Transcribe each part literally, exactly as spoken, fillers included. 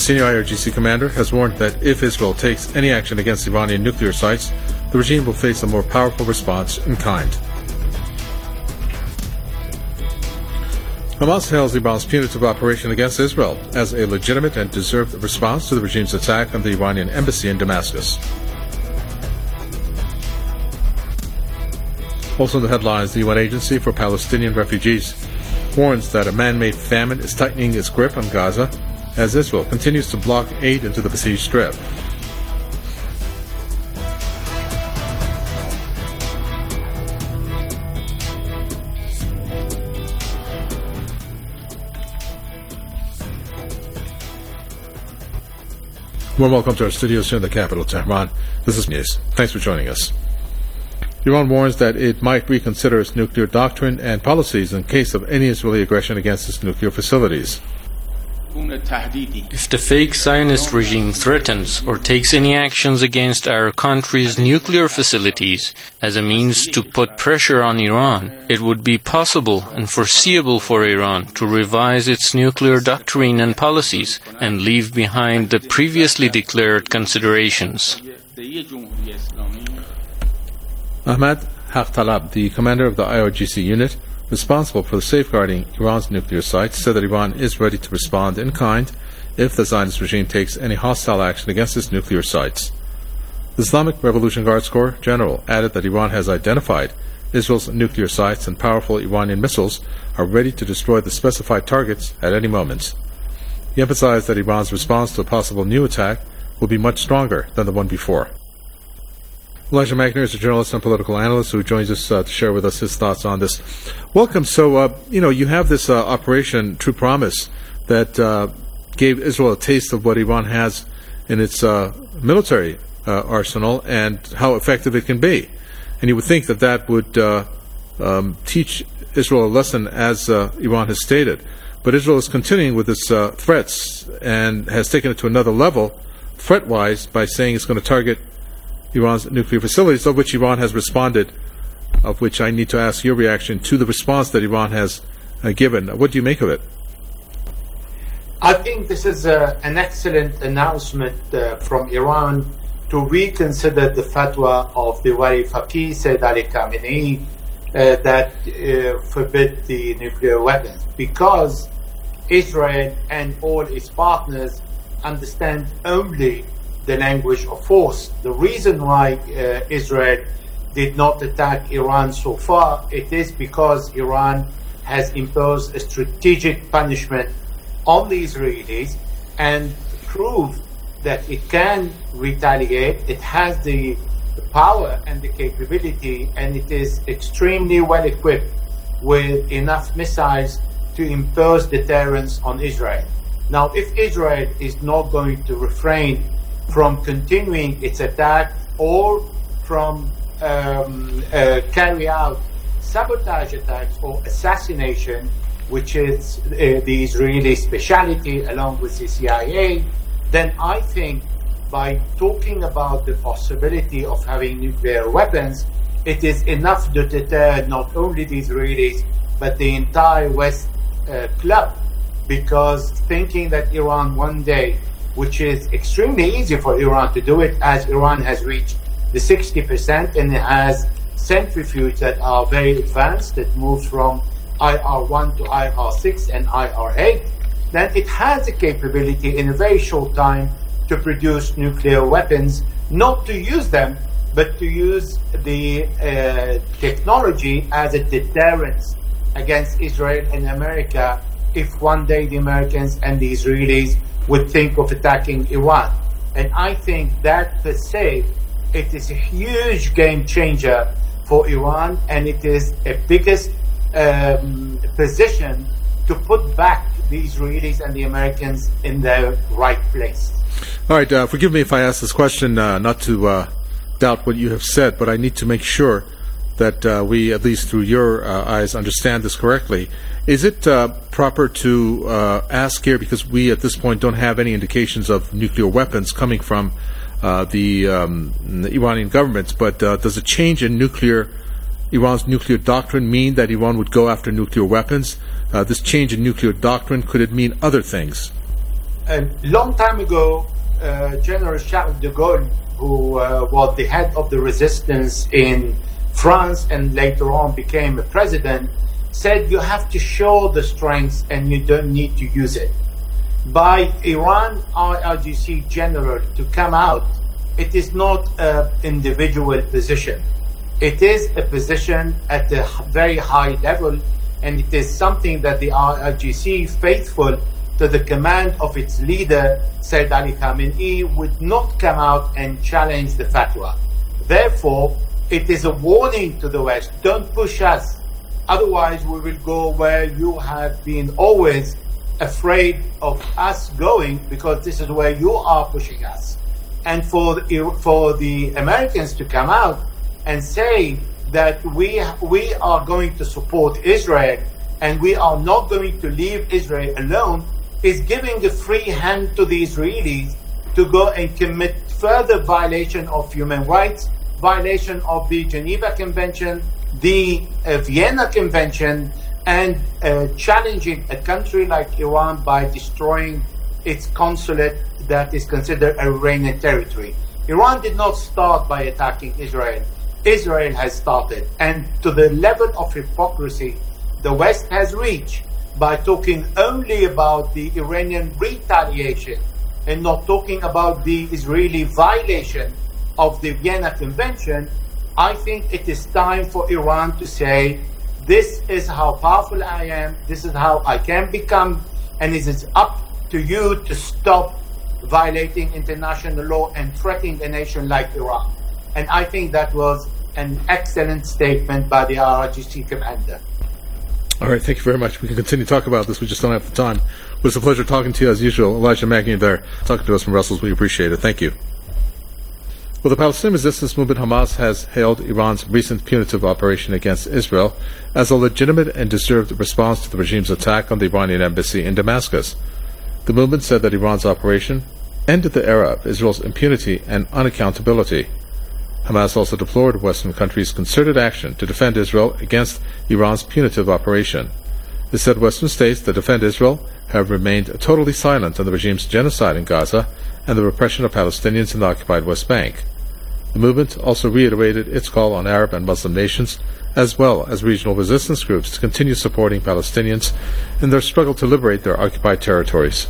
senior I R G C commander has warned that if Israel takes any action against Iranian nuclear sites, the regime will face a more powerful response in kind. Hamas hails Iran's punitive operation against Israel as a legitimate and deserved response to the regime's attack on the Iranian embassy in Damascus. Also in the headlines, the U N Agency for Palestinian Refugees warns that a man-made famine is tightening its grip on Gaza as Israel continues to block aid into the besieged Strip. Warm welcome to our studios here in the capital, Tehran. This is News. Thanks for joining us. Iran warns that it might reconsider its nuclear doctrine and policies in case of any Israeli aggression against its nuclear facilities. If the fake Zionist regime threatens or takes any actions against our country's nuclear facilities as a means to put pressure on Iran, it would be possible and foreseeable for Iran to revise its nuclear doctrine and policies and leave behind the previously declared considerations. Ahmad Haqtalab, the commander of the I R G C unit responsible for safeguarding Iran's nuclear sites, said that Iran is ready to respond in kind if the Zionist regime takes any hostile action against its nuclear sites. The Islamic Revolution Guards Corps general added that Iran has identified Israel's nuclear sites and powerful Iranian missiles are ready to destroy the specified targets at any moment. He emphasized that Iran's response to a possible new attack will be much stronger than the one before. Elijah Magner is a journalist and political analyst who joins us uh, to share with us his thoughts on this. Welcome. So, uh, you know, you have this uh, Operation True Promise that uh, gave Israel a taste of what Iran has in its uh, military uh, arsenal and how effective it can be. And you would think that that would uh, um, teach Israel a lesson, as uh, Iran has stated. But Israel is continuing with its uh, threats and has taken it to another level, threat-wise, by saying it's going to target Iran's nuclear facilities, of which Iran has responded, of which I need to ask your reaction to the response that Iran has uh, given. What do you make of it? I think this is uh, an excellent announcement uh, from Iran to reconsider the fatwa of the Wali Faqih Sayyid Ali Khamenei uh, that uh, forbid the nuclear weapons, because Israel and all its partners understand only the language of force. The reason why uh, Israel did not attack Iran so far, it is because Iran has imposed a strategic punishment on the Israelis and proved that it can retaliate. It has the power and the capability, and it is extremely well equipped with enough missiles to impose deterrence on Israel. Now, if Israel is not going to refrain from continuing its attack or from um, uh, carry out sabotage attacks or assassination, which is uh, the Israeli specialty along with the C I A, then I think by talking about the possibility of having nuclear weapons, it is enough to deter not only the Israelis but the entire West uh, club, because thinking that Iran one day, which is extremely easy for Iran to do it, as Iran has reached the sixty percent and it has centrifuges that are very advanced, that moves from I R one to I R six and I R eight, then it has the capability in a very short time to produce nuclear weapons, not to use them, but to use the uh, technology as a deterrence against Israel and America if one day the Americans and the Israelis would think of attacking Iran. And I think that per se, it is a huge game changer for Iran, and it is a biggest um, position to put back the Israelis and the Americans in their right place. All right, uh, forgive me if I ask this question, uh, not to uh, doubt what you have said, but I need to make sure that uh, we, at least through your uh, eyes, understand this correctly. Is it uh, proper to uh, ask here, because we at this point don't have any indications of nuclear weapons coming from uh, the, um, the Iranian government, but uh, does a change in nuclear, Iran's nuclear doctrine mean that Iran would go after nuclear weapons? Uh, this change in nuclear doctrine, could it mean other things? a long time ago, uh, General Charles de Gaulle, who uh, was the head of the resistance in France and later on became a president, said you have to show the strength and you don't need to use it. By Iran I R G C general to come out, it is not an individual position. It is a position at a very high level, and it is something that the I R G C, faithful to the command of its leader, Sayyid Ali Khamenei, would not come out and challenge the fatwa. Therefore, it is a warning to the West, don't push us. Otherwise, we will go where you have been always afraid of us going, because this is where you are pushing us. And for the, for the Americans to come out and say that we, we are going to support Israel and we are not going to leave Israel alone is giving a free hand to the Israelis to go and commit further violation of human rights, violation of the Geneva Convention, the uh, Vienna Convention, and uh, challenging a country like Iran by destroying its consulate that is considered Iranian territory. Iran did not start by attacking Israel. Israel has started. And to the level of hypocrisy the West has reached by talking only about the Iranian retaliation and not talking about the Israeli violation of the Vienna Convention, I think it is time for Iran to say, this is how powerful I am, this is how I can become, and it is up to you to stop violating international law and threatening a nation like Iran. And I think that was an excellent statement by the I R G C commander. All right, thank you very much. We can continue to talk about this. We just don't have the time. But it's a pleasure talking to you as usual. Elijah Magnier there, talking to us from Brussels. We appreciate it. Thank you. Well, the Palestinian resistance movement Hamas has hailed Iran's recent punitive operation against Israel as a legitimate and deserved response to the regime's attack on the Iranian embassy in Damascus. The movement said that Iran's operation ended the era of Israel's impunity and unaccountability. Hamas also deplored Western countries' concerted action to defend Israel against Iran's punitive operation. It said Western states that defend Israel have remained totally silent on the regime's genocide in Gaza and the repression of Palestinians in the occupied West Bank. The movement also reiterated its call on Arab and Muslim nations, as well as regional resistance groups, to continue supporting Palestinians in their struggle to liberate their occupied territories.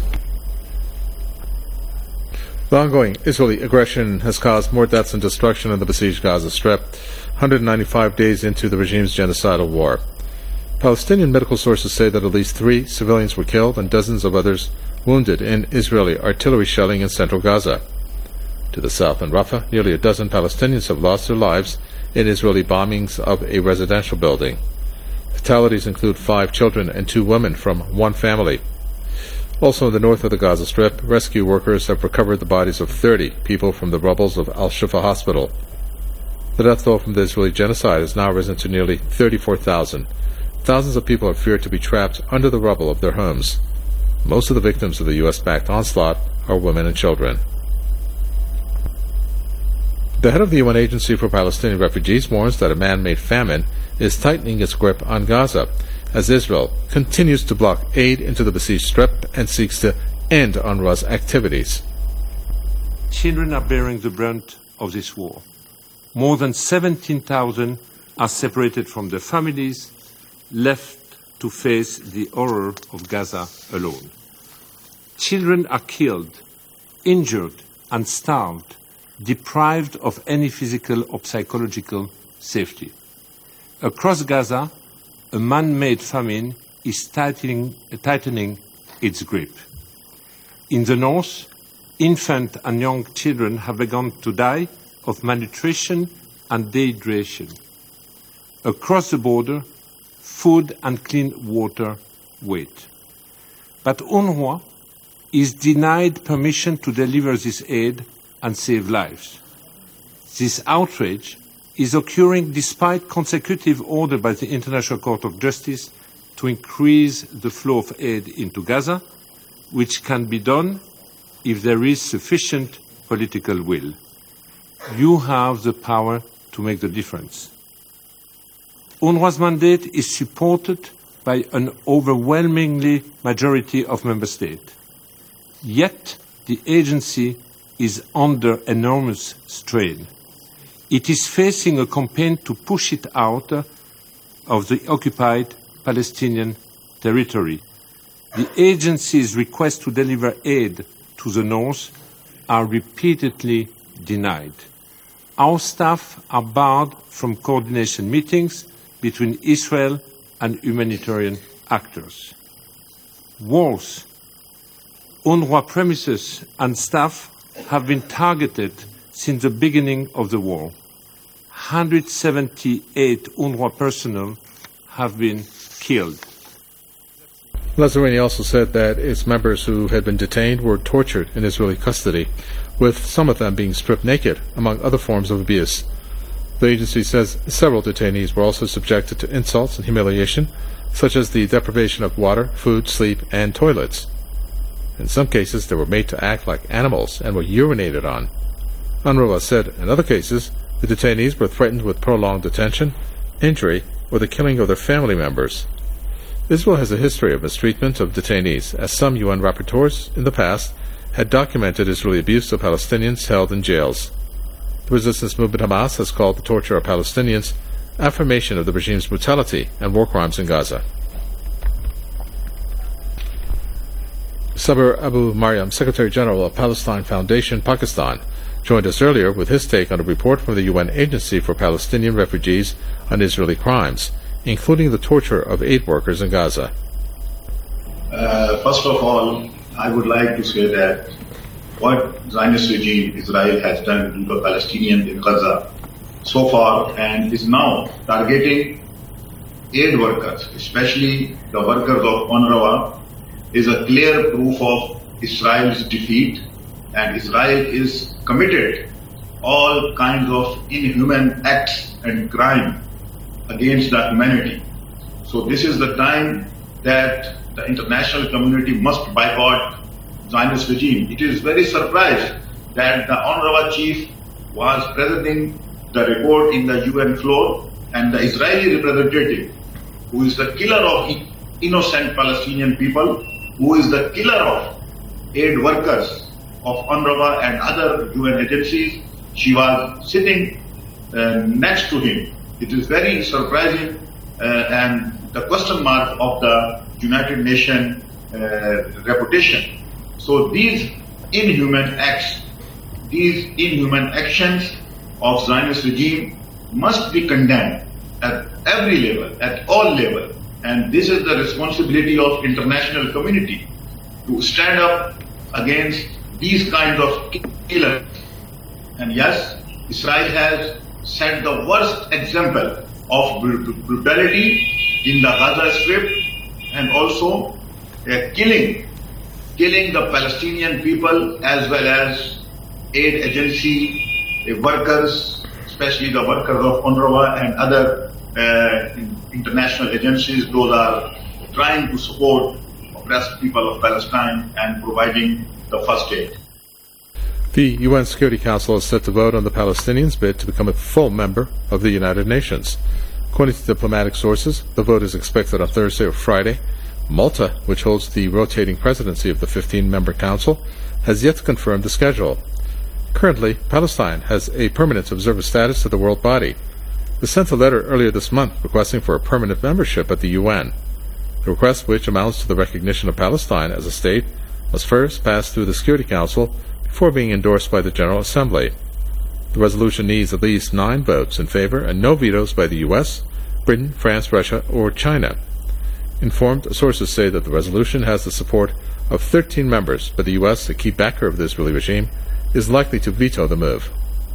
The ongoing Israeli aggression has caused more deaths and destruction in the besieged Gaza Strip, one hundred ninety-five days into the regime's genocidal war. Palestinian medical sources say that at least three civilians were killed and dozens of others wounded in Israeli artillery shelling in central Gaza. To the south in Rafah, nearly a dozen Palestinians have lost their lives in Israeli bombings of a residential building. Fatalities include five children and two women from one family. Also in the north of the Gaza Strip, rescue workers have recovered the bodies of thirty people from the rubbles of Al-Shifa Hospital. The death toll from the Israeli genocide has now risen to nearly thirty-four thousand. Thousands of people are feared to be trapped under the rubble of their homes. Most of the victims of the U S-backed onslaught are women and children. The head of the U N Agency for Palestinian Refugees warns that a man-made famine is tightening its grip on Gaza as Israel continues to block aid into the besieged Strip and seeks to end UNRWA's activities. Children are bearing the brunt of this war. More than seventeen thousand are separated from their families, left to face the horror of Gaza alone. Children are killed, injured, and starved, deprived of any physical or psychological safety. Across Gaza, a man-made famine is tightening, tightening its grip. In the north, infant and young children have begun to die of malnutrition and dehydration. Across the border, food and clean water wait. But UNRWA is denied permission to deliver this aid and save lives. This outrage is occurring despite consecutive order by the International Court of Justice to increase the flow of aid into Gaza, which can be done if there is sufficient political will. You have the power to make the difference. UNRWA's mandate is supported by an overwhelmingly majority of member states. Yet the agency is under enormous strain. It is facing a campaign to push it out of the occupied Palestinian territory. The agency's requests to deliver aid to the north are repeatedly denied. Our staff are barred from coordination meetings between Israel and humanitarian actors. Worse, UNRWA premises and staff have been targeted since the beginning of the war. one hundred seventy-eight UNRWA personnel have been killed. Lazzarini also said that its members who had been detained were tortured in Israeli custody, with some of them being stripped naked, among other forms of abuse. The agency says several detainees were also subjected to insults and humiliation, such as the deprivation of water, food, sleep, and toilets. In some cases, they were made to act like animals and were urinated on. UNRWA said in other cases, the detainees were threatened with prolonged detention, injury, or the killing of their family members. Israel has a history of mistreatment of detainees, as some U N rapporteurs in the past had documented Israeli abuse of Palestinians held in jails. The resistance movement Hamas has called the torture of Palestinians affirmation of the regime's brutality and war crimes in Gaza. Sabir Abu Maryam, Secretary General of Palestine Foundation, Pakistan, joined us earlier with his take on a report from the U N Agency for Palestinian Refugees on Israeli crimes, including the torture of aid workers in Gaza. Uh, first of all, I would like to say that what Zionist regime Israel has done to the Palestinians in Gaza so far and is now targeting aid workers, especially the workers of UNRWA, is a clear proof of Israel's defeat, and Israel is committed all kinds of inhuman acts and crime against the humanity. So this is the time that the international community must boycott Zionist regime. It is very surprised that the UNRWA chief was presenting the report in the U N floor, and the Israeli representative, who is the killer of innocent Palestinian people, who is the killer of aid workers of UNRWA and other U N agencies, she was sitting uh, next to him. It is very surprising uh, and the question mark of the United Nations uh, reputation. So these inhuman acts, these inhuman actions of Zionist regime must be condemned at every level, at all levels. And this is the responsibility of international community to stand up against these kinds of killers. And yes, Israel has set the worst example of brutality in the Gaza Strip, and also uh, killing, killing the Palestinian people as well as aid agency uh, workers, especially the workers of UNRWA and other uh, international agencies. Those are trying to support oppressed people of Palestine and providing the first aid. The U N Security Council is set to vote on the Palestinians' bid to become a full member of the United Nations. According to diplomatic sources, the vote is expected on Thursday or Friday. Malta, which holds the rotating presidency of the fifteen-member council, has yet to confirm the schedule. Currently, Palestine has a permanent observer status to the world body. They sent a letter earlier this month requesting for a permanent membership at the U N. The request, which amounts to the recognition of Palestine as a state, must first pass through the Security Council before being endorsed by the General Assembly. The resolution needs at least nine votes in favor and no vetoes by the U S, Britain, France, Russia, or China. Informed sources say that the resolution has the support of thirteen members, but the U S, a key backer of the Israeli regime, is likely to veto the move.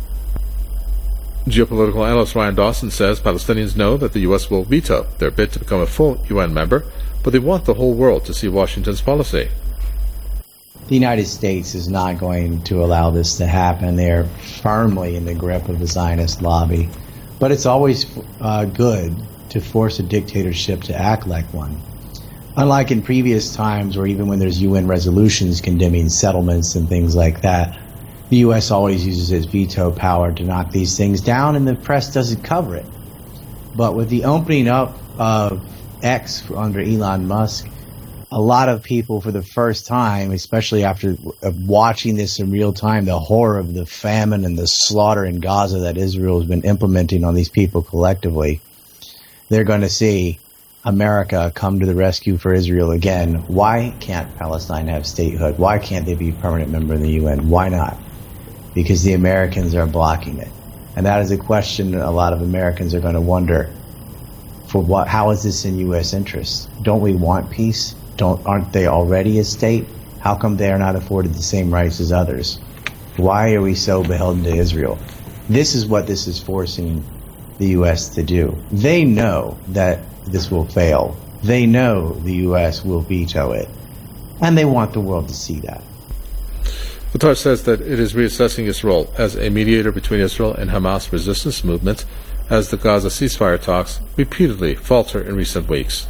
Geopolitical analyst Ryan Dawson says Palestinians know that the U S will veto their bid to become a full U N member, but they want the whole world to see Washington's policy. The United States is not going to allow this to happen. They're firmly in the grip of the Zionist lobby. But it's always uh, good to force a dictatorship to act like one. Unlike in previous times, or even when there's U N resolutions condemning settlements and things like that, the U S always uses its veto power to knock these things down, and the press doesn't cover it. But with the opening up of X under Elon Musk, a lot of people for the first time, especially after watching this in real time, the horror of the famine and the slaughter in Gaza that Israel has been implementing on these people collectively, they're going to see America come to the rescue for Israel again. Why can't Palestine have statehood? Why can't they be a permanent member of the U N? Why not? Because the Americans are blocking it. And that is a question a lot of Americans are going to wonder. For what? How is this in U S interest? Don't we want peace? Don't aren't they already a state? How come they are not afforded the same rights as others? Why are we so beholden to Israel? This is what this is forcing the U S to do. They know that this will fail. They know the U S will veto it. And they want the world to see that. Qatar says that it is reassessing its role as a mediator between Israel and Hamas resistance movement as the Gaza ceasefire talks repeatedly falter in recent weeks.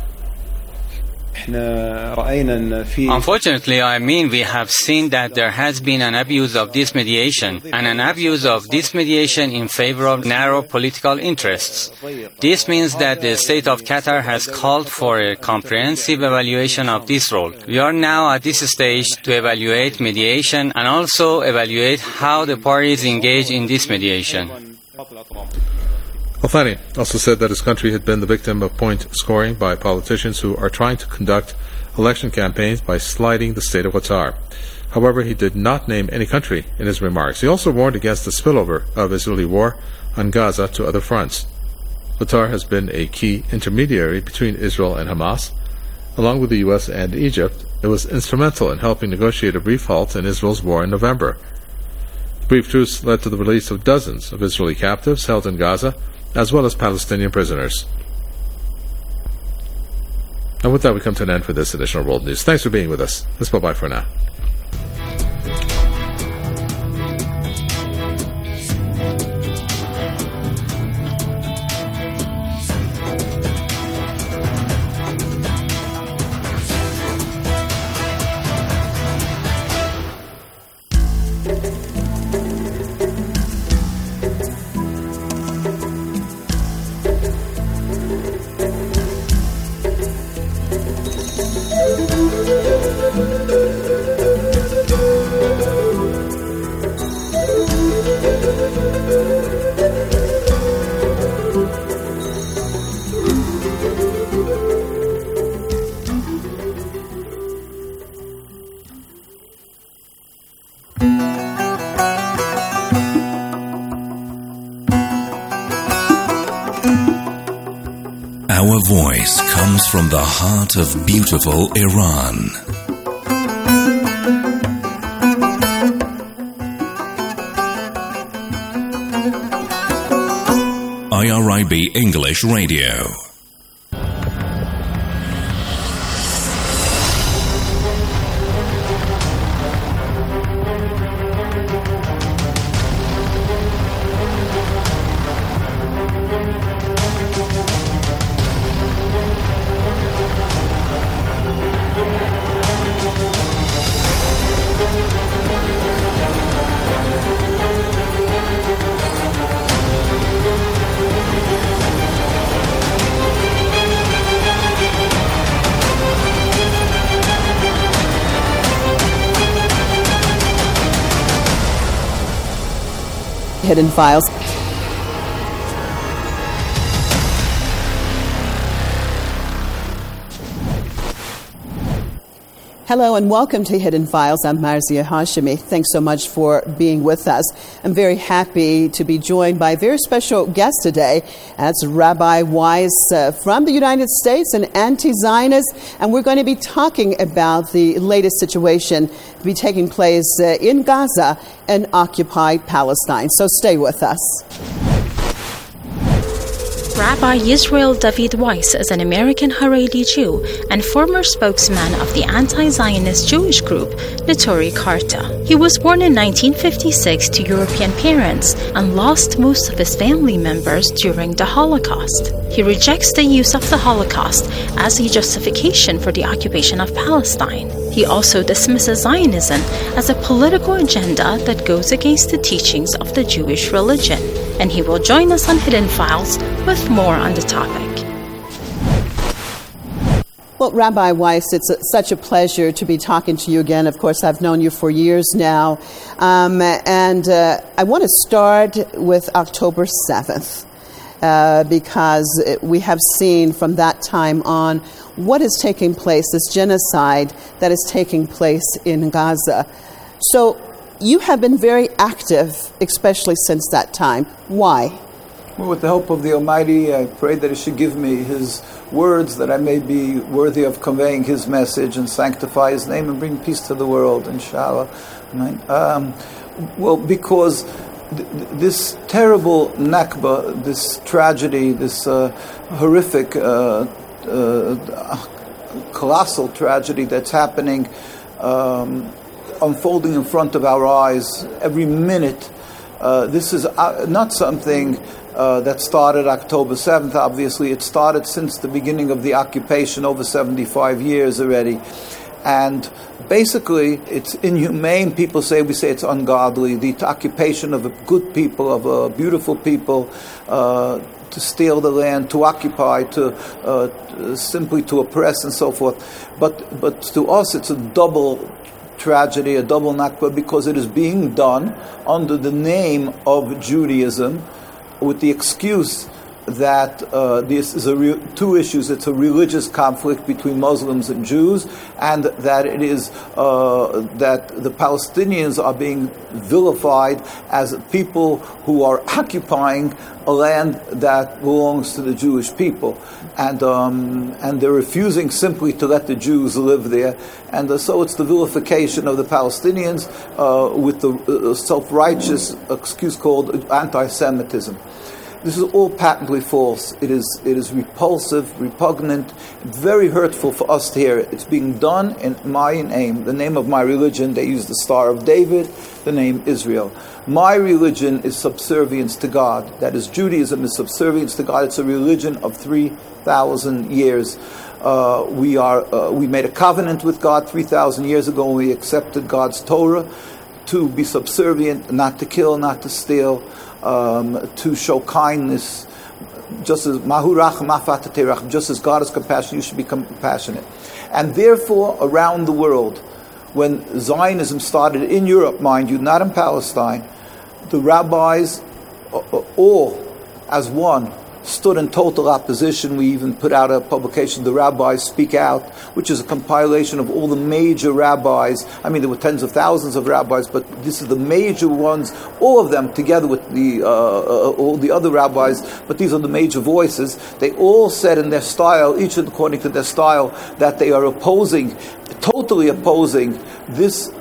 Unfortunately, I mean, we have seen that there has been an abuse of this mediation, and an abuse of this mediation in favor of narrow political interests. This means that the state of Qatar has called for a comprehensive evaluation of this role. We are now at this stage to evaluate mediation and also evaluate how the parties engage in this mediation. Al-Thani also said that his country had been the victim of point scoring by politicians who are trying to conduct election campaigns by slighting the state of Qatar. However, he did not name any country in his remarks. He also warned against the spillover of Israeli war on Gaza to other fronts. Qatar has been a key intermediary between Israel and Hamas. Along with the U S and Egypt, it was instrumental in helping negotiate a brief halt in Israel's war in November. The brief truce led to the release of dozens of Israeli captives held in Gaza, as well as Palestinian prisoners. And with that, we come to an end for this edition of World News. Thanks for being with us. Let's bye-bye for now. Our voice comes from the heart of beautiful Iran. I R I B English Radio. Hidden Files. Hello and welcome to Hidden Files. I'm Marzia Hashemi. Thanks so much for being with us. I'm very happy to be joined by a very special guest today. That's Rabbi Weiss uh, from the United States, an anti-Zionist, and we're going to be talking about the latest situation to be taking place uh, in Gaza and occupied Palestine. So stay with us. Rabbi Yisrael David Weiss is an American Haredi Jew and former spokesman of the anti-Zionist Jewish group Neturei Karta. He was born in nineteen fifty-six to European parents and lost most of his family members during the Holocaust. He rejects the use of the Holocaust as a justification for the occupation of Palestine. He also dismisses Zionism as a political agenda that goes against the teachings of the Jewish religion. And he will join us on Hidden Files with more on the topic. Well, Rabbi Weiss, it's a, such a pleasure to be talking to you again. Of course, I've known you for years now. Um, and uh, I want to start with October seventh, uh, because it, we have seen from that time on what is taking place, this genocide that is taking place in Gaza. So you have been very active, especially since that time. Why? Well, with the help of the Almighty, I pray that He should give me His words, that I may be worthy of conveying His message and sanctify His name and bring peace to the world, inshallah. Um, well, because th- this terrible Nakba, this tragedy, this uh, horrific, uh, uh, colossal tragedy that's happening, um, unfolding in front of our eyes every minute, uh, this is uh, not something Uh, that started October seventh, obviously. It started since the beginning of the occupation, over seventy-five years already. And basically, it's inhumane. People say, we say it's ungodly. The occupation of a good people, of a beautiful people, uh, to steal the land, to occupy, to uh, simply to oppress and so forth. But, but to us, it's a double tragedy, a double Nakba, because it is being done under the name of Judaism, with the excuse that uh, this is a re- two issues. It's a religious conflict between Muslims and Jews, and that it is uh, that the Palestinians are being vilified as people who are occupying a land that belongs to the Jewish people, and um, and they're refusing simply to let the Jews live there, and uh, so it's the vilification of the Palestinians uh, with the uh, self-righteous excuse called anti-Semitism. This is all patently false. It is it is repulsive, repugnant, very hurtful for us to hear it. It's being done in my name, the name of my religion. They use the Star of David, the name Israel. My religion is subservience to God. That is, Judaism is subservience to God. It's a religion of three thousand years. Uh, we are uh, we made a covenant with God three thousand years ago when we accepted God's Torah to be subservient, not to kill, not to steal, Um, to show kindness, just as mahurach mafaterach, just as God is compassionate, you should be compassionate. And therefore, around the world, when Zionism started in Europe, mind you, not in Palestine, the rabbis, all as one, stood in total opposition. We even put out a publication, The Rabbis Speak Out, which is a compilation of all the major rabbis. I mean, there were tens of thousands of rabbis, but this is the major ones, all of them together with the uh, uh, all the other rabbis, but these are the major voices. They all said in their style, each according to their style, that they are opposing, totally opposing this,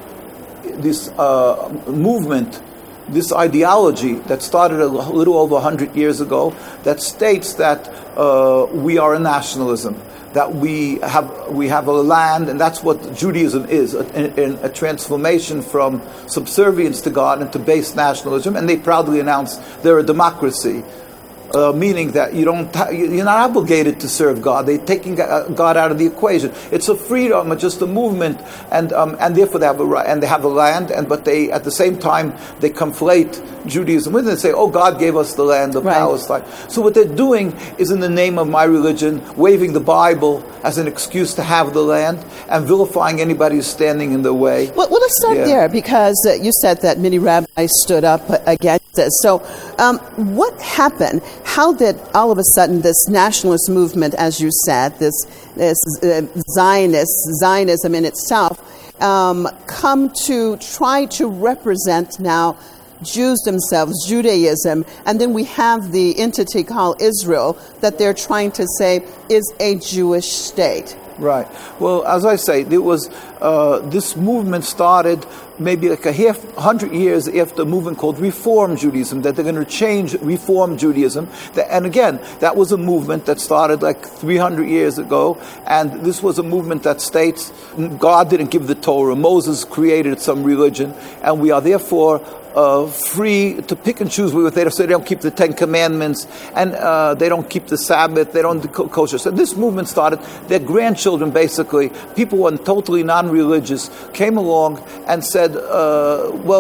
this uh, movement, this ideology that started a little over one hundred years ago, that states that uh, we are a nationalism, that we have we have a land, and that's what Judaism is, a, a, a transformation from subservience to God into base nationalism, and they proudly announce they're a democracy. Uh, meaning that you don't, ha- you're not obligated to serve God. They're taking God out of the equation. It's a freedom, it's just a movement, and um, and therefore they have a right, and they have a land, and but they at the same time they conflate Judaism with it and say, "Oh, God gave us the land of right. Palestine." So what they're doing is, in the name of my religion, waving the Bible as an excuse to have the land and vilifying anybody who's standing in their way. Well, well let's start yeah. there, because uh, you said that many rabbis stood up against this. So, um, what happened? How did all of a sudden this nationalist movement, as you said, this, this uh, Zionist, Zionism in itself, um, come to try to represent now Jews themselves, Judaism, and then we have the entity called Israel that they're trying to say is a Jewish state? Right. Well, as I say, there was uh, this movement started maybe like a half hundred years after a movement called Reform Judaism, that they're going to change Reform Judaism. And again, that was a movement that started like three hundred years ago, and this was a movement that states God didn't give the Torah, Moses created some religion, and we are therefore Uh, free to pick and choose what they don't say. They don't keep the Ten Commandments, and uh, they don't keep the Sabbath. They don't do kosher. So this movement started. Their grandchildren, basically, people who were totally non-religious, came along and said, uh, "Well,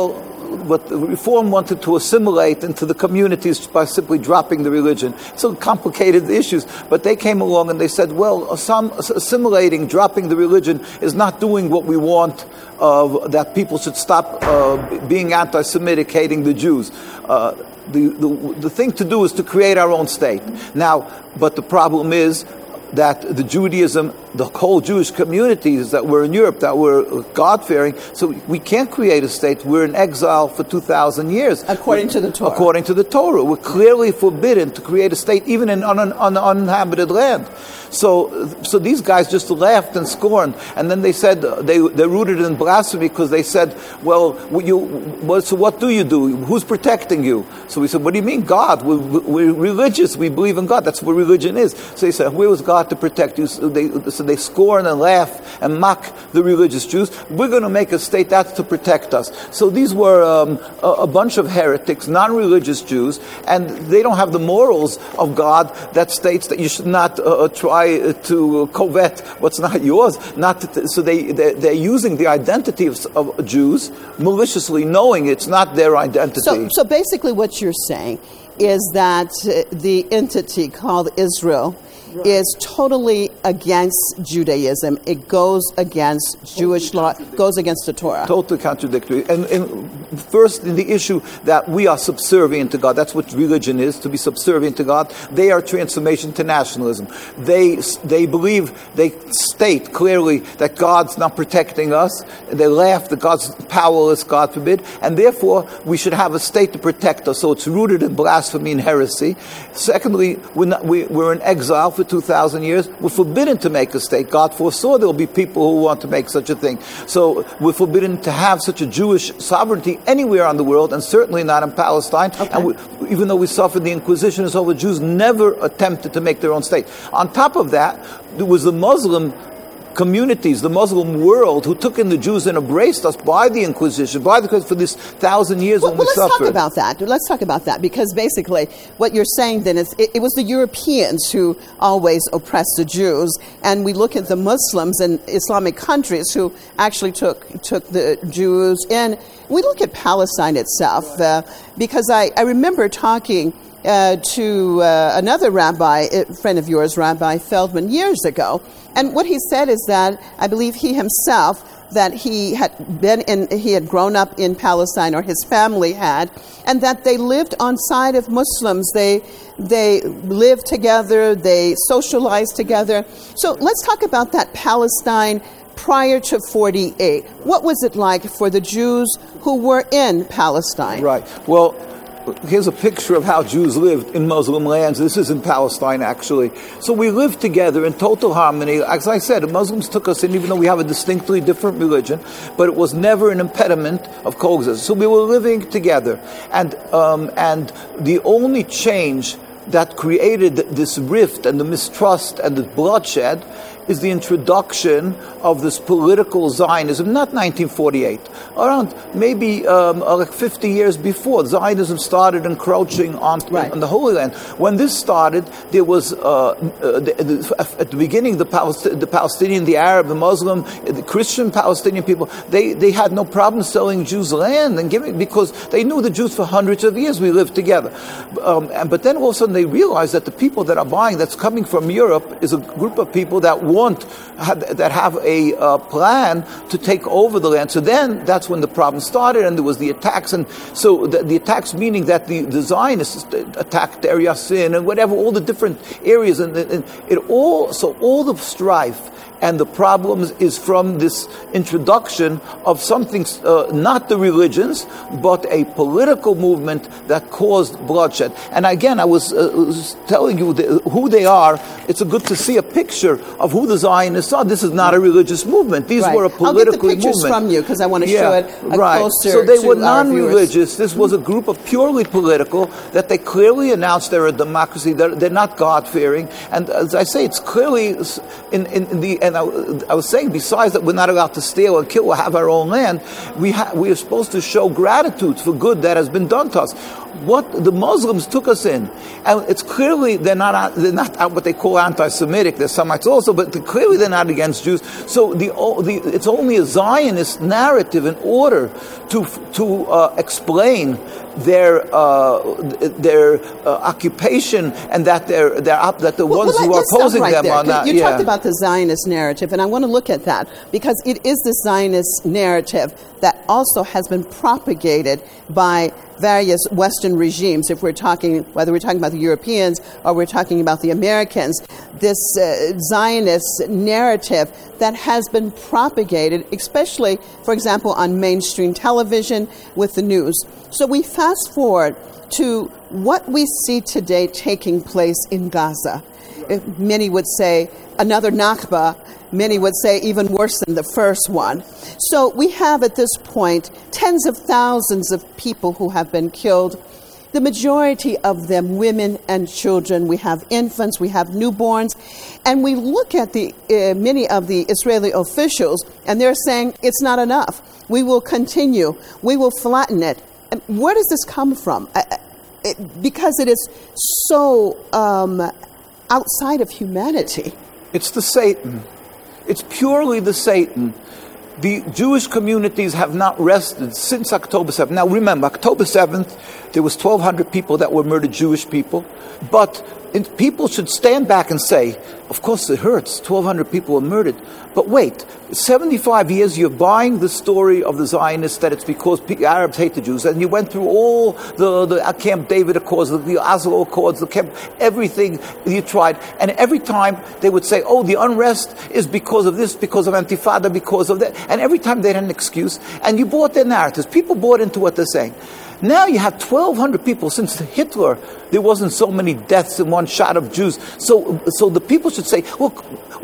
what the Reform wanted to assimilate into the communities by simply dropping the religion. So complicated issues. But they came along and they said, well, some assimilating, dropping the religion is not doing what we want, uh, that people should stop uh, being anti-Semitic, hating the Jews. Uh, the, the, the thing to do is to create our own state. Now, but the problem is that the Judaism, the whole Jewish communities that were in Europe, that were God-fearing, so we can't create a state. We're in exile for two thousand years. According we're, to the Torah. According to the Torah. We're clearly forbidden to create a state, even in un, un, un, uninhabited land. So so these guys just laughed and scorned. And then they said, they, they're rooted in blasphemy because they said, well, you, well, so what do you do? Who's protecting you? So we said, what do you mean, God? We're, we're religious. We believe in God. That's what religion is. So they said, where was God to protect you? So they, so they scorn and laugh and mock the religious Jews. We're going to make a state that's to protect us. So these were um, a, a bunch of heretics, non-religious Jews, and they don't have the morals of God that states that you should not uh, try to covet what's not yours. Not to, so they they're, they're using the identity of, of Jews maliciously, knowing it's not their identity. So, so basically, what you're saying is that uh, the entity called Israel right. is totally against Judaism. It goes against Jewish law, goes against the Torah. Totally contradictory. And, and first, in the issue that we are subservient to God, that's what religion is, to be subservient to God. They are transformation to nationalism. They they believe, they state clearly that God's not protecting us. They laugh that God's powerless, God forbid, and therefore we should have a state to protect us. So it's rooted in blasphemy and heresy. Secondly, we're, not, we, we're in exile for two thousand years. We're forbidden to make a state. God foresaw there will be people who want to make such a thing. So we're forbidden to have such a Jewish sovereignty anywhere on the world, and certainly not in Palestine. Okay. And we, even though we suffered the Inquisition and so the Jews never attempted to make their own state. On top of that, there was the Muslim communities, the Muslim world, who took in the Jews and embraced us by the Inquisition, by the for this thousand years well, when well, we let's suffered. talk about that. Let's talk about that, because basically what you're saying then is it, it was the Europeans who always oppressed the Jews, and we look at the Muslims and Islamic countries who actually took took the Jews in. We look at Palestine itself, uh, because I, I remember talking Uh, to uh, another rabbi, a friend of yours, Rabbi Feldman, years ago. And what he said is that, I believe he himself, that he had been in, he had grown up in Palestine, or his family had, and that they lived on side of Muslims. They, they lived together, they socialized together. So let's talk about that Palestine prior to forty-eight. What was it like for the Jews who were in Palestine? Right. Well, here's a picture of how Jews lived in Muslim lands. This is in Palestine, actually. So we lived together in total harmony. As I said, the Muslims took us in, even though we have a distinctly different religion, but it was never an impediment of coexistence. So we were living together. And, um, and the only change that created this rift and the mistrust and the bloodshed is the introduction of this political Zionism, not nineteen forty-eight, around maybe um, like fifty years before. Zionism started encroaching on, right. on the Holy Land. When this started, there was, uh, uh, the, the, at the beginning, the, Palest- the Palestinian, the Arab, the Muslim, the Christian Palestinian people, they, they had no problem selling Jews land and giving, because they knew the Jews for hundreds of years. We lived together. Um, and, but then all of a sudden they realized that the people that are buying, that's coming from Europe, is a group of people that want, that have a uh, plan to take over the land. So then that's when the problem started, and there was the attacks. And so the, the attacks, meaning that the, the Zionists attacked Deir Yassin and whatever, all the different areas, and, and it all, so all the strife and the problems is from this introduction of something, uh, not the religions, but a political movement that caused bloodshed. And again, I was, uh, was telling you the, who they are. It's a good to see a picture of who the Zionists are. This is not a religious movement. These right. were a political movement. I'll get the pictures movement. from you, because I want to yeah, show it a right. closer So they to were non-religious. Viewers. This was a group of purely political, that they clearly announced they're a democracy. They're, they're not God-fearing. And as I say, it's clearly in, in, in the and I, I was saying, besides that we're not allowed to steal or kill or have our own land, we ha- we are supposed to show gratitude for good that has been done to us. What the Muslims took us in, and it's clearly they're not they're not what they call anti-Semitic. There's Semites also, but clearly they're not against Jews. So the, the it's only a Zionist narrative in order to to uh, explain their uh, their uh, occupation and that they're they're up, that the well, ones well, who are opposing right them there. are not. You yeah. talked about the Zionist narrative, and I want to look at that because it is the Zionist narrative that also has been propagated by various Western regimes. If we're talking, whether we're talking about the Europeans or we're talking about the Americans, this uh, Zionist narrative that has been propagated, especially, for example, on mainstream television with the news. So we fast forward to what we see today taking place in Gaza. Many would say another Nakba. Many would say even worse than the first one. So we have at this point tens of thousands of people who have been killed. The majority of them women and children. We have infants, we have newborns. And we look at the uh, many of the Israeli officials and they're saying it's not enough. We will continue. We will flatten it. And where does this come from? Uh, it, because it is so um, outside of humanity. It's the Satan. It's purely the Satan. The Jewish communities have not rested since October seventh. Now remember, October seventh, there was twelve hundred people that were murdered, Jewish people. But it, people should stand back and say, of course it hurts, twelve hundred people were murdered. But wait, seventy-five years you're buying the story of the Zionists that it's because Arabs hate the Jews. And you went through all the, the Camp David Accords, the, the Oslo Accords, the Camp, everything you tried. And every time they would say, oh, the unrest is because of this, because of Intifada, because of that. And every time they had an excuse. And you bought their narratives. People bought into what they're saying. Now you have twelve hundred people. Since Hitler, there wasn't so many deaths in one shot of Jews. So, so the people should say, look,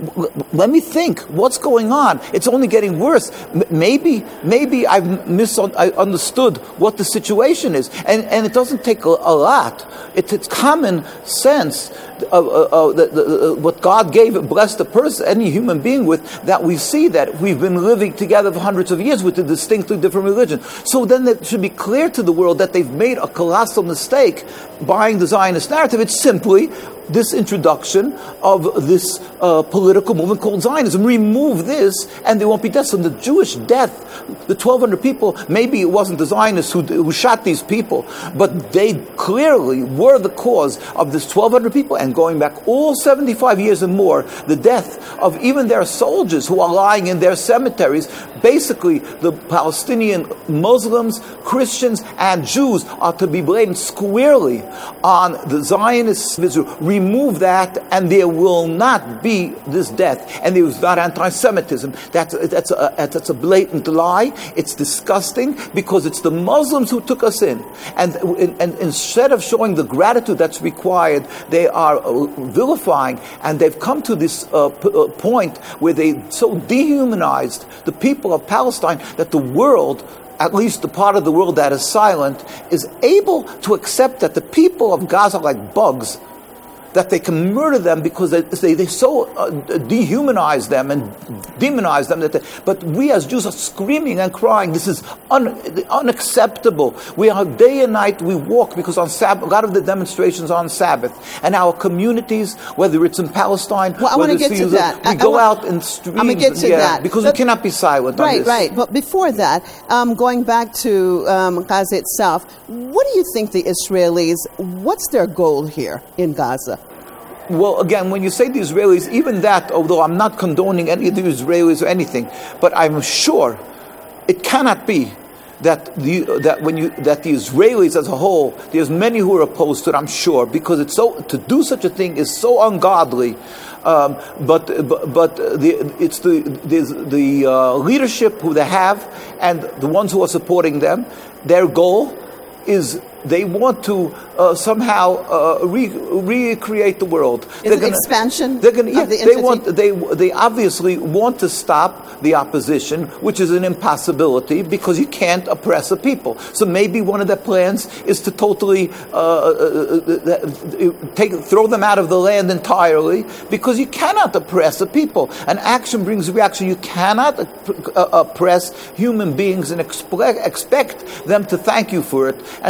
let me think. What's going on? It's only getting worse. M- maybe, maybe I've misunderstood what the situation is. And, and it doesn't take a, a lot. It, it's common sense. Uh, uh, uh, the, the, uh, what God gave, blessed a person, any human being with, that we see that we've been living together for hundreds of years with a distinctly different religion. So then it should be clear to the world that they've made a colossal mistake buying the Zionist narrative. It's simply this introduction of this uh, political movement called Zionism. Remove this and there won't be deaths. And the Jewish death, the twelve hundred people, maybe it wasn't the Zionists who, who shot these people, but they clearly were the cause of this twelve hundred people. And going back all seventy-five years and more, the death of even their soldiers who are lying in their cemeteries. Basically, the Palestinian Muslims, Christians, and Jews are to be blamed squarely on the Zionists of Israel. Remove that, and there will not be this death, and there is not anti-Semitism. That's that's a, that's a blatant lie. It's disgusting because it's the Muslims who took us in, and and, and instead of showing the gratitude that's required, they are vilifying, and they've come to this uh, p- uh, point where they so dehumanized the people of Palestine that the world, at least the part of the world that is silent, is able to accept that the people of Gaza are like bugs, that they can murder them because they they, they so uh, dehumanize them and demonize them. That they, but we as Jews are screaming and crying, this is un, unacceptable. We are day and night, we walk, because on Sabbath, a lot of the demonstrations are on Sabbath. And our communities, whether it's in Palestine, well, I whether want to get to that. we I, go I want, out and stream. I'm going to get to yeah, that. Because but, we cannot be silent right, on this. Right, right. But before that, um, going back to um, Gaza itself, what do you think the Israelis, what's their goal here in Gaza? Well, again, when you say the Israelis, even that, although I'm not condoning any of the Israelis or anything, but I'm sure it cannot be that the that when you that the Israelis as a whole, there's many who are opposed to it. I'm sure, because it's so to do such a thing is so ungodly. Um, but but, but the, it's the the uh, leadership who they have and the ones who are supporting them. Their goal is they want to uh, somehow uh, re- recreate the world. Is they're it gonna, expansion? They're gonna, yeah, of the they want. They they obviously want to stop the opposition, which is an impossibility because you can't oppress a people. So maybe one of their plans is to totally uh, uh, take throw them out of the land entirely, because you cannot oppress a people. An action brings reaction. You cannot oppress human beings and expect expect them to thank you for it and to, and, and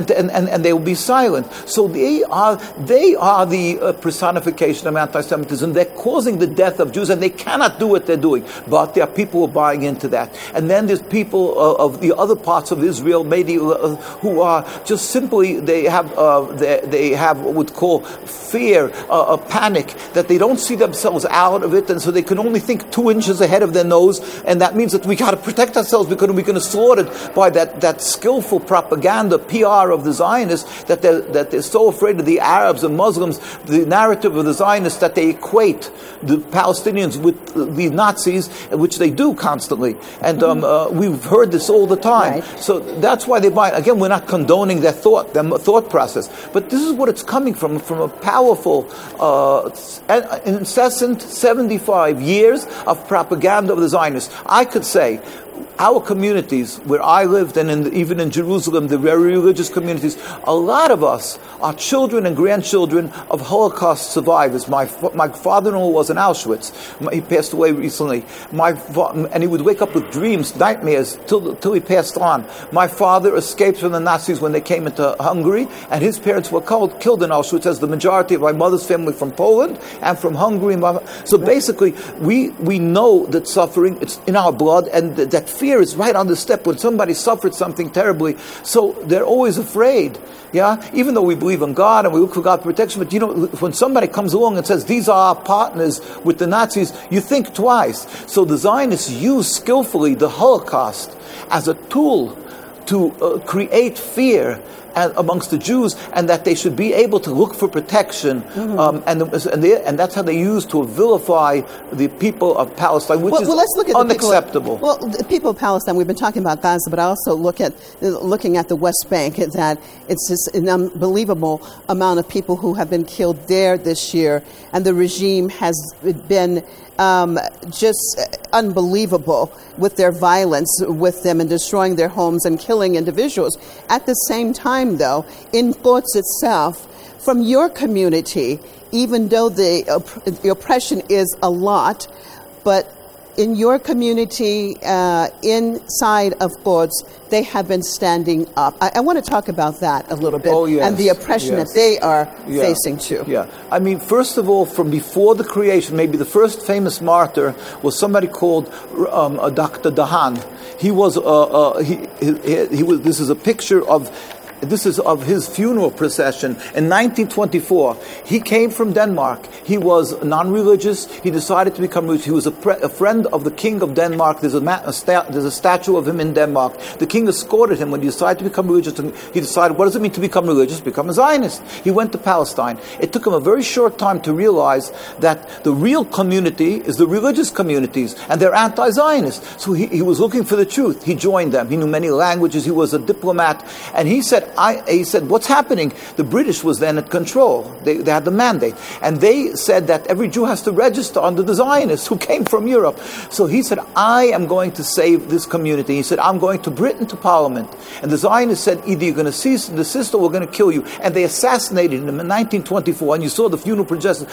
and, and they will be silent. So they are they are the uh, personification of anti-Semitism. They're causing the death of Jews, and they cannot do what they're doing. But there are people who are buying into that. And then there's people uh, of the other parts of Israel, maybe uh, who are just simply they have uh, they, they have what we call fear, uh, a panic, that they don't see themselves out of it, and so they can only think two inches ahead of their nose, and that means that we got to protect ourselves because we're going to slaughtered by that, that skillful propaganda, P R of the Zionists, that they're, that they're so afraid of the Arabs and Muslims, the narrative of the Zionists, that they equate the Palestinians with the Nazis, which they do constantly. And um, uh, we've heard this all the time. Right. So that's why they buy it. Again, we're not condoning their thought, their thought process. But this is what it's coming from, from a powerful, uh, incessant seventy-five years of propaganda of the Zionists. I could say, our communities, where I lived, and in the, even in Jerusalem, the very religious communities, a lot of us are children and grandchildren of Holocaust survivors. My my father-in-law was in Auschwitz. He passed away recently. My and he would wake up with dreams, nightmares, till till he passed on. My father escaped from the Nazis when they came into Hungary, and his parents were called, killed in Auschwitz, as the majority of my mother's family from Poland and from Hungary. So basically, we we know that suffering, it's in our blood, and that, that fear is right on the step when somebody suffered something terribly. So they're always afraid. Yeah, even though we believe in God and we look for God's protection, but you know, when somebody comes along and says, these are our partners with the Nazis, you think twice. So the Zionists use skillfully the Holocaust as a tool to uh, create fear amongst the Jews, and that they should be able to look for protection, mm-hmm. um, and and, they, and that's how they use to vilify the people of Palestine, which well, is well, let's look at unacceptable. The people, well, the people of Palestine, we've been talking about Gaza, but I also look at looking at the West Bank, that it's just an unbelievable amount of people who have been killed there this year, and the regime has been Um, just unbelievable with their violence with them and destroying their homes and killing individuals. At the same time, though, in Quds itself, from your community, even though the, opp- the oppression is a lot, but in your community, uh, inside of Quds, they have been standing up. I, I want to talk about that a little bit, oh, yes. and the oppression yes. that they are yeah. facing too. Yeah, I mean, first of all, from before the creation, maybe the first famous martyr was somebody called um, uh, Doctor Dahan. He was, uh, uh, he, he, he was. This is a picture of. This is of his funeral procession. In nineteen twenty-four, he came from Denmark. He was non-religious. He decided to become religious. He was a, pre- a friend of the king of Denmark. There's a, ma- a sta- there's a statue of him in Denmark. The king escorted him when he decided to become religious. And he decided, what does it mean to become religious? Become a Zionist. He went to Palestine. It took him a very short time to realize that the real community is the religious communities, and they're anti-Zionist. So he, he was looking for the truth. He joined them. He knew many languages. He was a diplomat. And he said, I, he said, what's happening? The British was then at control. They, they had the mandate. And they said that every Jew has to register under the Zionists who came from Europe. So he said, I am going to save this community. He said, I'm going to Britain to Parliament. And the Zionists said, either you're going to cease and desist or we're going to kill you. And they assassinated him in nineteen twenty-four. And you saw the funeral procession.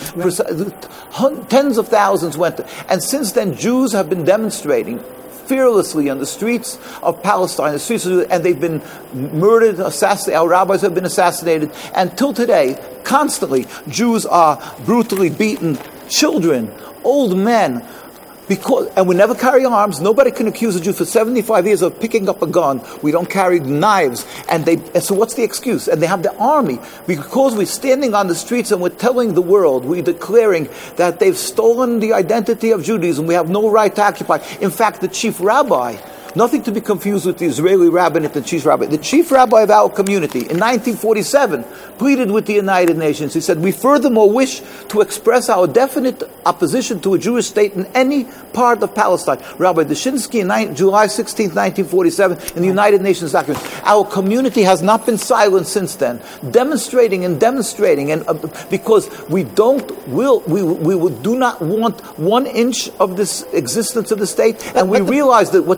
Tens of thousands went. And since then, Jews have been demonstrating fearlessly on the streets of Palestine, the streets of, and they've been murdered, assassinated. Our rabbis have been assassinated. And till today, constantly, Jews are brutally beaten. Children, old men, because, and we never carry arms. Nobody can accuse a Jew for seventy-five years of picking up a gun. We don't carry knives. And they, and so what's the excuse? And they have the army. Because we're standing on the streets and we're telling the world, we're declaring that they've stolen the identity of Judaism. We have no right to occupy. In fact, the chief rabbi, nothing to be confused with the Israeli rabbinate and chief rabbi. The chief rabbi of our community in nineteen forty-seven pleaded with the United Nations. He said, we furthermore wish to express our definite opposition to a Jewish state in any part of Palestine. Rabbi Dushinsky, on July sixteenth, nineteen forty-seven, in the United Nations document. Our community has not been silent since then, demonstrating and demonstrating, and uh, because we don't will we we do not want one inch of this existence of the state, and we realize that what they're doing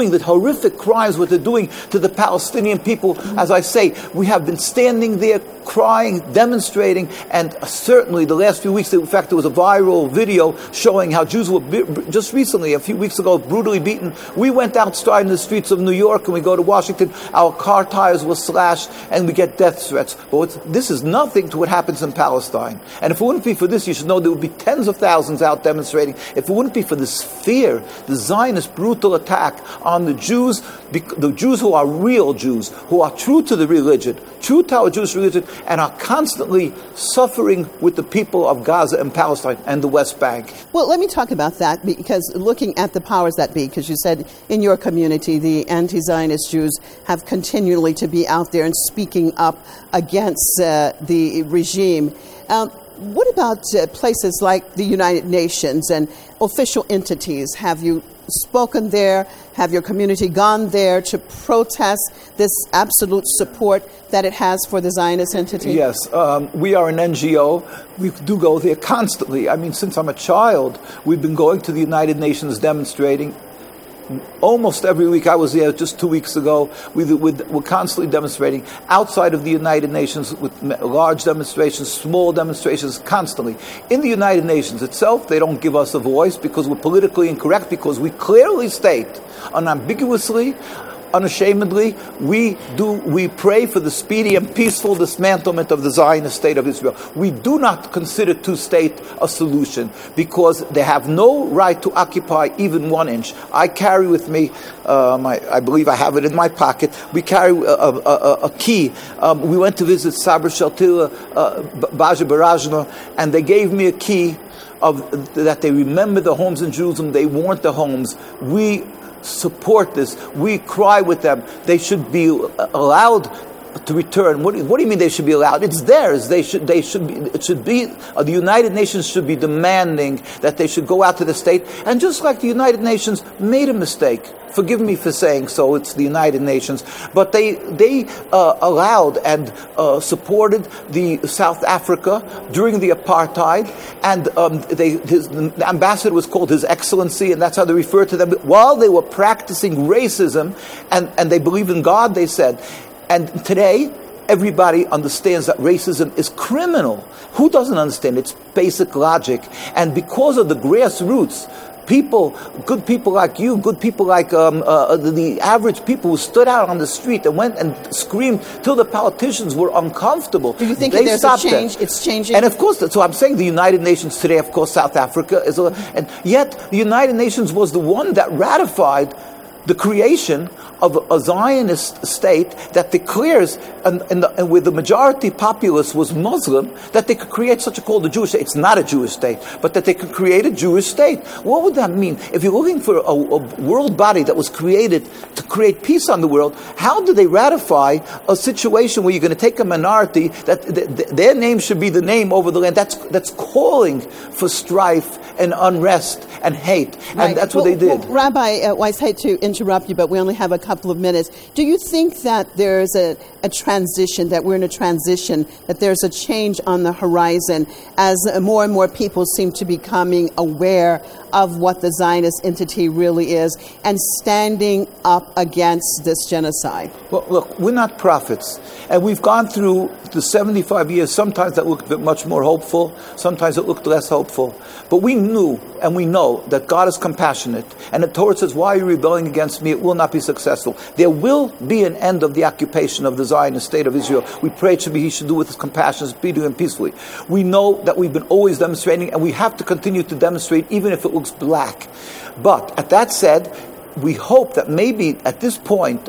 doing, the horrific crimes, what they're doing to the Palestinian people. As I say, we have been standing there crying, demonstrating, and certainly the last few weeks, in fact, there was a viral video showing how Jews were, just recently, a few weeks ago, brutally beaten. We went outside in the streets of New York and we go to Washington, our car tires were slashed, and we get death threats. But this is nothing to what happens in Palestine. And if it wouldn't be for this, you should know there would be tens of thousands out demonstrating. If it wouldn't be for this fear, the Zionist brutal attack on the Jews, the Jews who are real Jews, who are true to the religion, true to our Jewish religion, and are constantly suffering with the people of Gaza and Palestine and the West Bank. Well, let me talk about that, because looking at the powers that be, because you said in your community the anti-Zionist Jews have continually to be out there and speaking up against uh, the regime. Um, what about uh, places like the United Nations and official entities? Have you spoken there? Have your community gone there to protest this absolute support that it has for the Zionist entity? Yes, um, we are an N G O. We do go there constantly. I mean, since I'm a child, we've been going to the United Nations demonstrating. Almost every week. I was there just two weeks ago. We, we, we're constantly demonstrating outside of the United Nations with large demonstrations, small demonstrations, constantly. In the United Nations itself, they don't give us a voice because we're politically incorrect, because we clearly state, unambiguously, unashamedly, we do we pray for the speedy and peaceful dismantlement of the Zionist state of Israel. We do not consider two-state a solution because they have no right to occupy even one inch. I carry with me, uh, my, I believe I have it in my pocket, we carry a, a, a, a key. Um, we went to visit Sabra Shaltila, uh, Baja Barajna, and they gave me a key of that they remember the homes in Jerusalem, they want the homes. We support this. We cry with them. They should be allowed to return. What do, you, what do you mean they should be allowed? It's theirs. They should. They should be. It should be. Uh, the United Nations should be demanding that they should go out to the state. And just like the United Nations made a mistake, forgive me for saying so, it's the United Nations, but they they uh, allowed and uh, supported the South Africa during the apartheid, and um, they his, the ambassador was called His Excellency, and that's how they referred to them, while they were practicing racism, and, and they believe in God, they said. And today, everybody understands that racism is criminal. Who doesn't understand? It's basic logic. And because of the grassroots, people, good people like you, good people like um, uh, the, the average people who stood out on the street and went and screamed till the politicians were uncomfortable. Do you think they there's a change? Them. It's changing? And of course, so I'm saying the United Nations today, of course, South Africa is, a, and yet the United Nations was the one that ratified the creation of a Zionist state that declares, and, and, the, and where the majority populace was Muslim, that they could create such a called a Jewish state. It's not a Jewish state, but that they could create a Jewish state. What would that mean? If you're looking for a, a world body that was created to create peace on the world, how do they ratify a situation where you're going to take a minority, that th- th- their name should be the name over the land? That's, that's calling for strife and unrest and hate. Right. And that's well, what they did. Well, Rabbi uh, Weiss, hate to interrupt you, but we only have a couple of minutes. Do you think that there's a, a transition, that we're in a transition, that there's a change on the horizon as more and more people seem to be becoming aware of what the Zionist entity really is and standing up against this genocide? Well, look, we're not prophets. And we've gone through the seventy-five years. Sometimes that looked a bit much more hopeful. Sometimes it looked less hopeful. But we knew and we know that God is compassionate. And the Torah says, why are you rebelling against me? It will not be successful. There will be an end of the occupation of the Zionist state of Israel. We pray it should be, he should do with his compassion, speedily and peacefully. We know that we've been always demonstrating, and we have to continue to demonstrate even if it looks black. But at that said, we hope that maybe at this point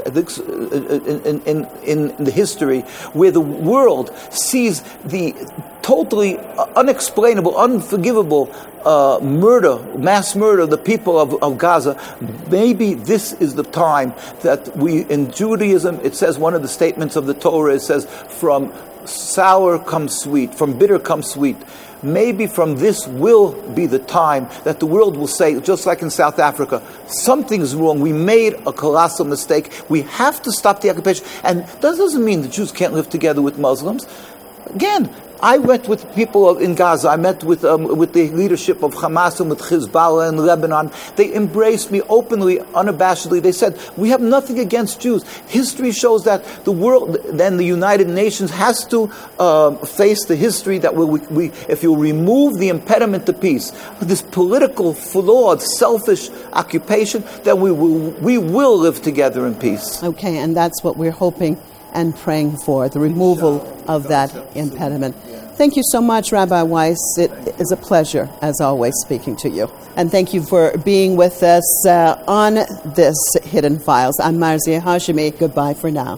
in, in, in the history where the world sees the totally unexplainable, unforgivable uh, murder, mass murder of the people of, of Gaza, maybe this is the time that we, in Judaism, it says, one of the statements of the Torah, it says, from sour comes sweet, from bitter comes sweet. Maybe from this will be the time that the world will say, just like in South Africa, something's wrong. We made a colossal mistake. We have to stop the occupation. And that doesn't mean the Jews can't live together with Muslims. Again, I went with people in Gaza. I met with um, with the leadership of Hamas and with Hezbollah in Lebanon. They embraced me openly, unabashedly. They said, we have nothing against Jews. History shows that the world, then the United Nations has to uh, face the history that we, we, if you remove the impediment to peace, this political, flawed, selfish occupation, then we will, we will live together in peace. Okay, and that's what we're hoping and praying for, the removal of that impediment. Thank you so much, Rabbi Weiss. It is a pleasure, as always, speaking to you. And thank you for being with us uh, on this Hidden Files. I'm Marzia Hashemi. Goodbye for now.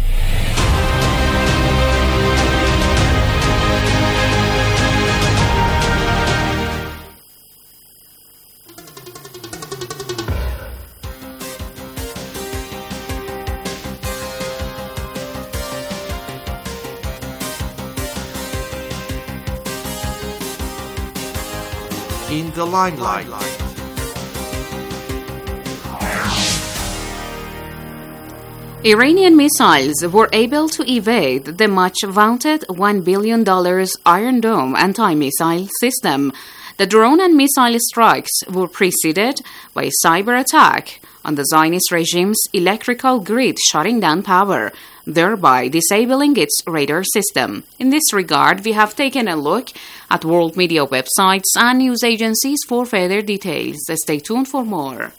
In the limelight. Iranian missiles were able to evade the much-vaunted one billion dollars Iron Dome anti-missile system. The drone and missile strikes were preceded by a cyber attack on the Zionist regime's electrical grid, shutting down power, thereby disabling its radar system. In this regard, we have taken a look at world media websites and news agencies for further details. Stay tuned for more.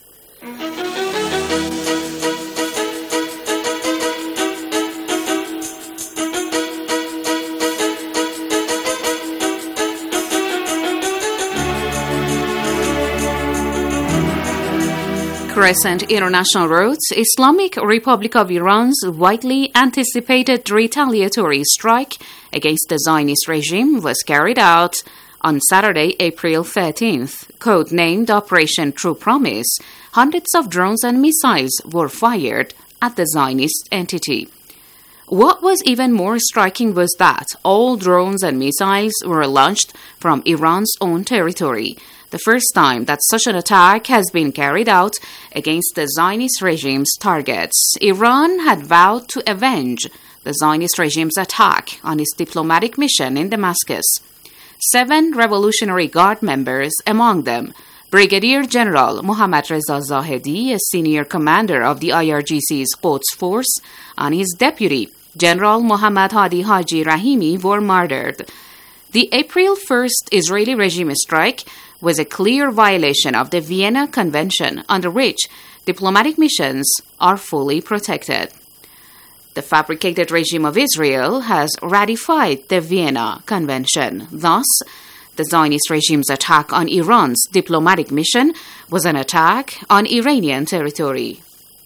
Crescent International wrote, Islamic Republic of Iran's widely anticipated retaliatory strike against the Zionist regime was carried out on Saturday, April thirteenth. Codenamed Operation True Promise, hundreds of drones and missiles were fired at the Zionist entity. What was even more striking was that all drones and missiles were launched from Iran's own territory, the first time that such an attack has been carried out against the Zionist regime's targets. Iran had vowed to avenge the Zionist regime's attack on its diplomatic mission in Damascus. Seven Revolutionary Guard members, among them Brigadier General Mohammad Reza Zahedi, a senior commander of the I R G C's Quds Force, and his deputy, General Mohammad Hadi Haji Rahimi, were murdered. The April first Israeli regime strike was a clear violation of the Vienna Convention, under which diplomatic missions are fully protected. The fabricated regime of Israel has ratified the Vienna Convention. Thus, the Zionist regime's attack on Iran's diplomatic mission was an attack on Iranian territory.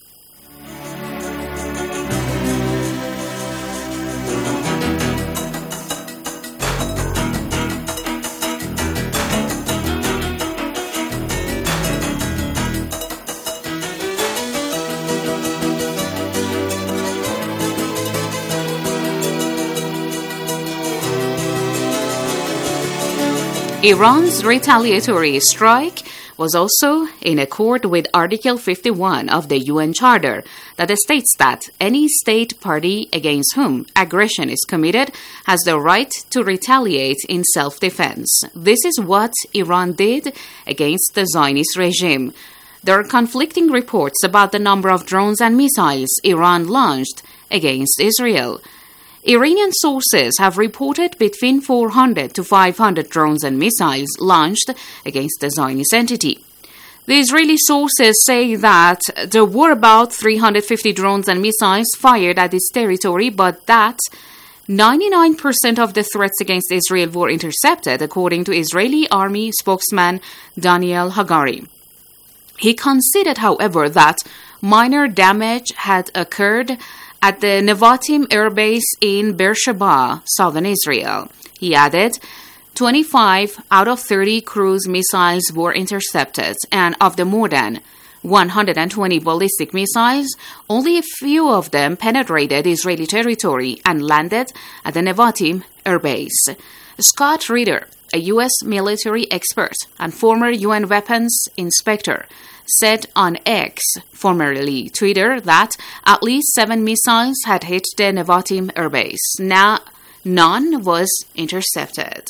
Iran's retaliatory strike was also in accord with Article fifty-one of the U N Charter that states that any state party against whom aggression is committed has the right to retaliate in self-defense. This is what Iran did against the Zionist regime. There are conflicting reports about the number of drones and missiles Iran launched against Israel. Iranian sources have reported between four hundred to five hundred drones and missiles launched against the Zionist entity. The Israeli sources say that there were about three hundred fifty drones and missiles fired at its territory, but that ninety-nine percent of the threats against Israel were intercepted, according to Israeli army spokesman Daniel Hagari. He conceded, however, that minor damage had occurred at the Nevatim Air Base in Beersheba, southern Israel. He added, twenty-five out of thirty cruise missiles were intercepted, and of the more than one hundred twenty ballistic missiles, only a few of them penetrated Israeli territory and landed at the Nevatim Air Base. Scott Ritter, a U S military expert and former U N weapons inspector, said on X, formerly Twitter, that at least seven missiles had hit the Nevatim Air Base. Now, None was intercepted.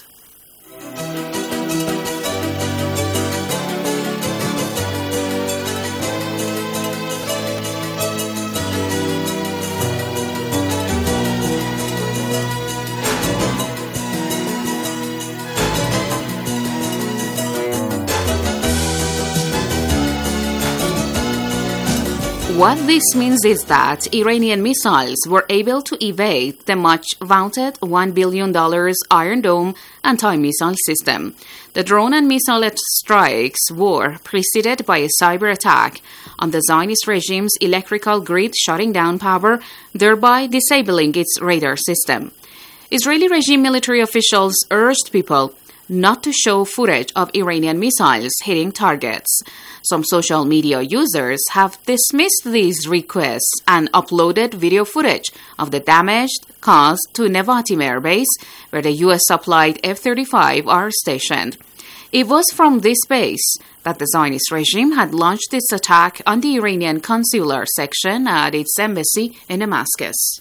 What this means is that Iranian missiles were able to evade the much-vaunted one billion dollars Iron Dome anti-missile system. The drone and missile strikes were preceded by a cyber attack on the Zionist regime's electrical grid, shutting down power, thereby disabling its radar system. Israeli regime military officials urged people not to show footage of Iranian missiles hitting targets. Some social media users have dismissed these requests and uploaded video footage of the damage caused to Nevatim Air Base, where the U S-supplied F thirty-five are stationed. It was from this base that the Zionist regime had launched its attack on the Iranian consular section at its embassy in Damascus.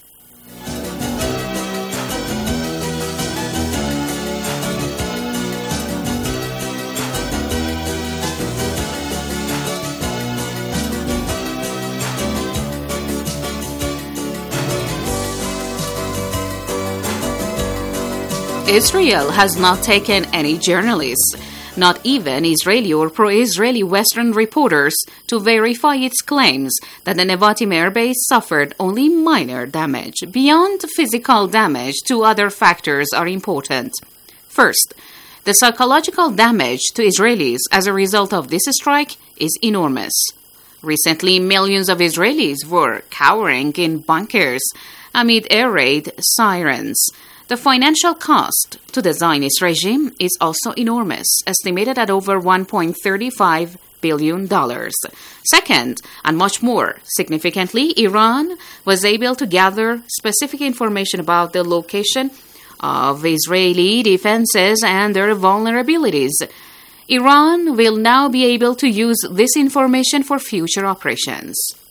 Israel has not taken any journalists, not even Israeli or pro-Israeli Western reporters, to verify its claims that the Nevatim Air Base suffered only minor damage. Beyond physical damage, two other factors are important. First, the psychological damage to Israelis as a result of this strike is enormous. Recently, millions of Israelis were cowering in bunkers amid air raid sirens. The financial cost to the Zionist regime is also enormous, estimated at over one point three five billion dollars. Second, and much more significantly, Iran was able to gather specific information about the location of Israeli defenses and their vulnerabilities. Iran will now be able to use this information for future operations.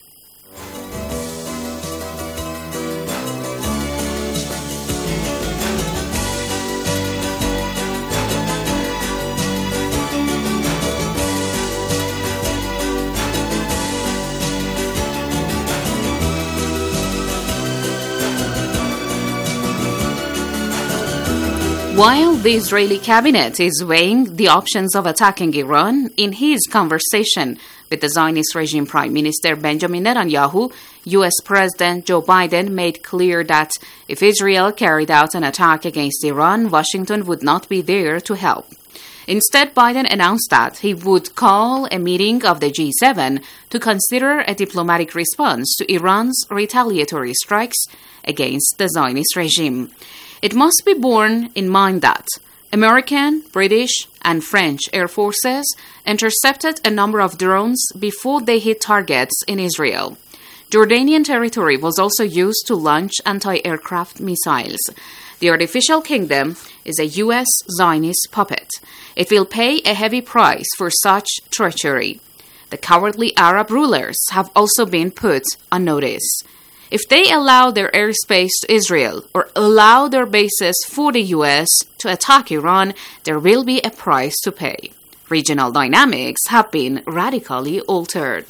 While the Israeli cabinet is weighing the options of attacking Iran, in his conversation with the Zionist regime Prime Minister Benjamin Netanyahu, U S President Joe Biden made clear that if Israel carried out an attack against Iran, Washington would not be there to help. Instead, Biden announced that he would call a meeting of the G seven to consider a diplomatic response to Iran's retaliatory strikes against the Zionist regime. It must be borne in mind that American, British, and French air forces intercepted a number of drones before they hit targets in Israel. Jordanian territory was also used to launch anti-aircraft missiles. The artificial kingdom is a U S Zionist puppet. It will pay a heavy price for such treachery. The cowardly Arab rulers have also been put on notice. If they allow their airspace to Israel or allow their bases for the U S to attack Iran, there will be a price to pay. Regional dynamics have been radically altered.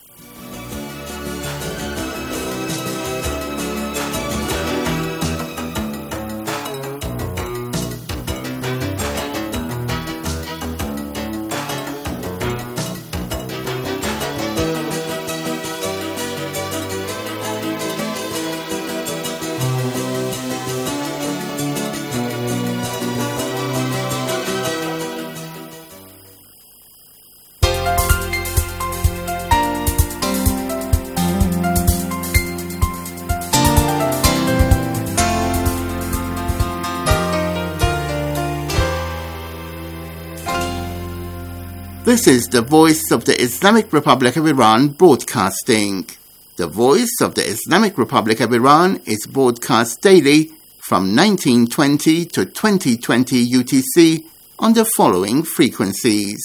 This is the Voice of the Islamic Republic of Iran broadcasting. The Voice of the Islamic Republic of Iran is broadcast daily from nineteen twenty to twenty twenty U T C on the following frequencies.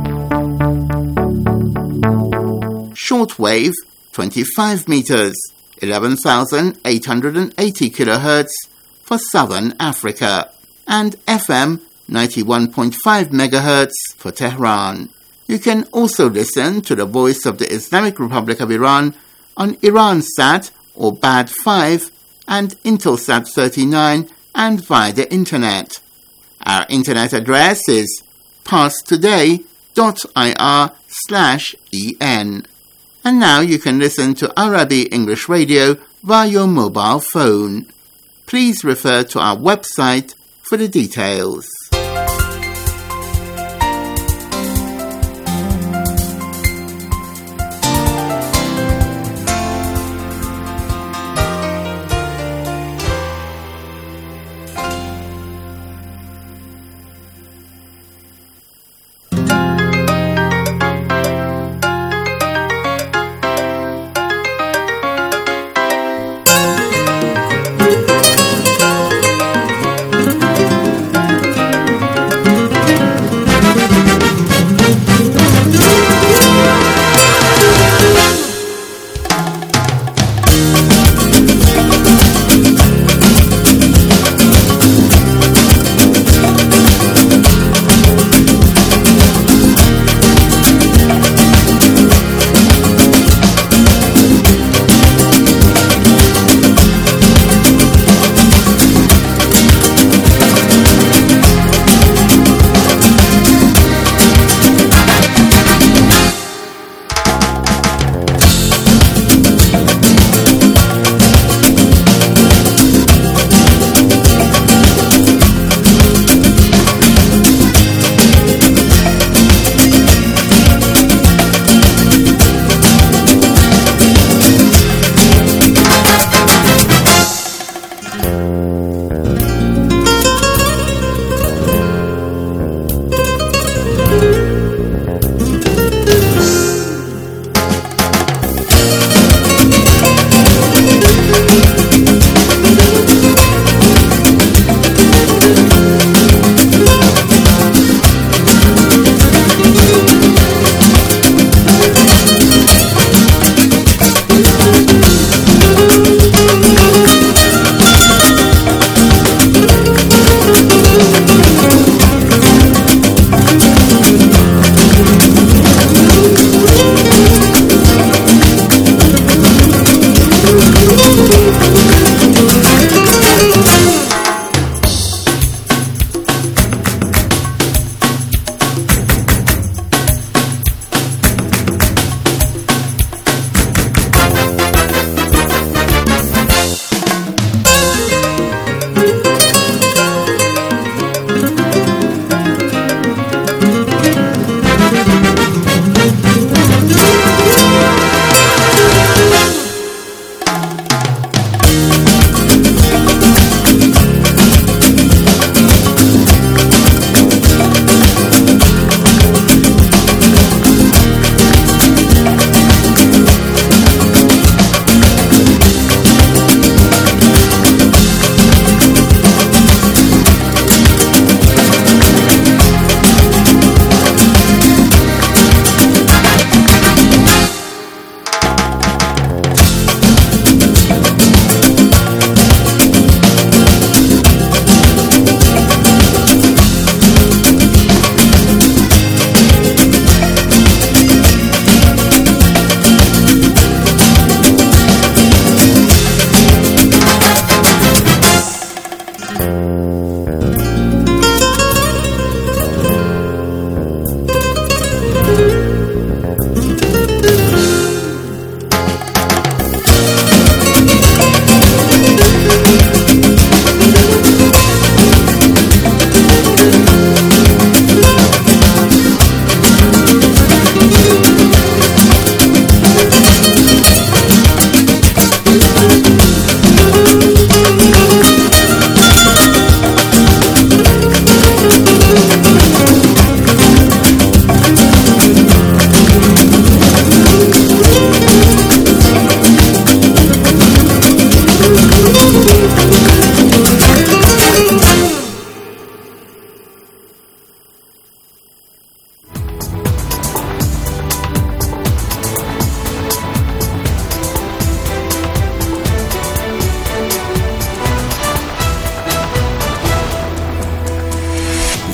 Shortwave twenty-five meters, eleven thousand eight hundred eighty kilohertz for Southern Africa, and F M ninety-one point five megahertz for Tehran. You can also listen to the Voice of the Islamic Republic of Iran on Iransat or B A D five and Intelsat thirty-nine and via the Internet. Our Internet address is parstoday dot I R slash E N. And now you can listen to Arabi English Radio via your mobile phone. Please refer to our website for the details.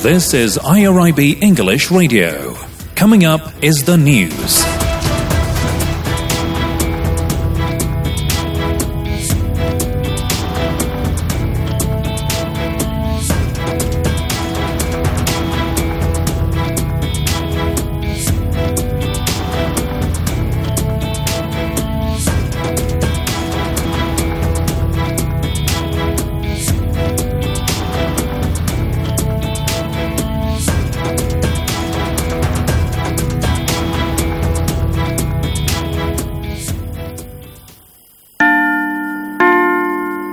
This is I R I B English Radio. Coming up is the news.